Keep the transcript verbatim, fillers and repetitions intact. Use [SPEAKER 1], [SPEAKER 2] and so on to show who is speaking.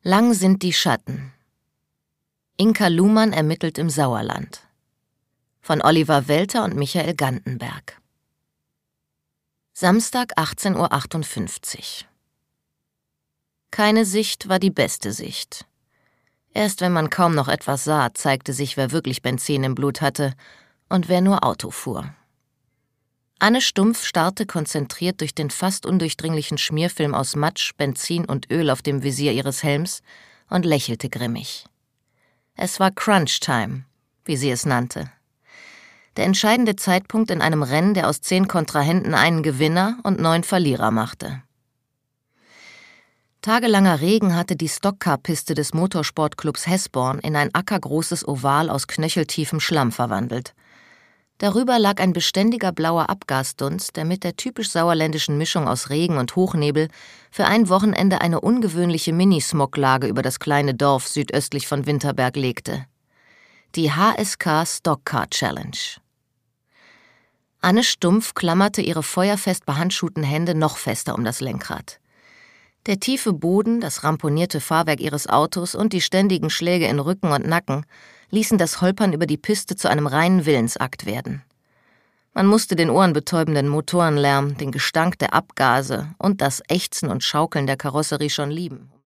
[SPEAKER 1] Lang sind die Schatten. Inka Luhmann ermittelt im Sauerland. Von Oliver Welter und Michael Gantenberg. Samstag, achtzehn Uhr achtundfünfzig. Keine Sicht war die beste Sicht. Erst wenn man kaum noch etwas sah, zeigte sich, wer wirklich Benzin im Blut hatte und wer nur Auto fuhr. Anne Stumpf starrte konzentriert durch den fast undurchdringlichen Schmierfilm aus Matsch, Benzin und Öl auf dem Visier ihres Helms und lächelte grimmig. Es war Crunch-Time, wie sie es nannte. Der entscheidende Zeitpunkt in einem Rennen, der aus zehn Kontrahenten einen Gewinner und neun Verlierer machte. Tagelanger Regen hatte die Stockcar-Piste des Motorsportclubs Hesborn in ein ackergroßes Oval aus knöcheltiefem Schlamm verwandelt. Darüber lag ein beständiger blauer Abgasdunst, der mit der typisch sauerländischen Mischung aus Regen und Hochnebel für ein Wochenende eine ungewöhnliche Minismoglage über das kleine Dorf südöstlich von Winterberg legte. Die H S K Stockcar Challenge. Anne Stumpf klammerte ihre feuerfest behandschuhten Hände noch fester um das Lenkrad. Der tiefe Boden, das ramponierte Fahrwerk ihres Autos und die ständigen Schläge in Rücken und Nacken ließen das Holpern über die Piste zu einem reinen Willensakt werden. Man musste den ohrenbetäubenden Motorenlärm, den Gestank der Abgase und das Ächzen und Schaukeln der Karosserie schon lieben.